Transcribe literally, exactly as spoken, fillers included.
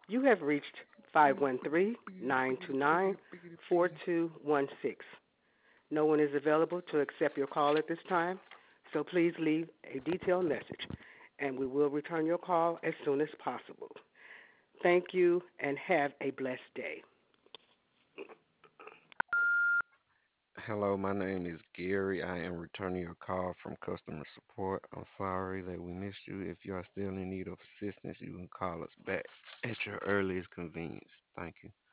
You have reached five one three, nine two nine, four two one six. No one is available to accept your call at this time, so please leave a detailed message and we will return your call as soon as possible. Thank you and have a blessed day. Hello, my name is Gary. I am returning your call from customer support. I'm sorry that we missed you. If you are still in need of assistance, you can call us back at your earliest convenience. Thank you.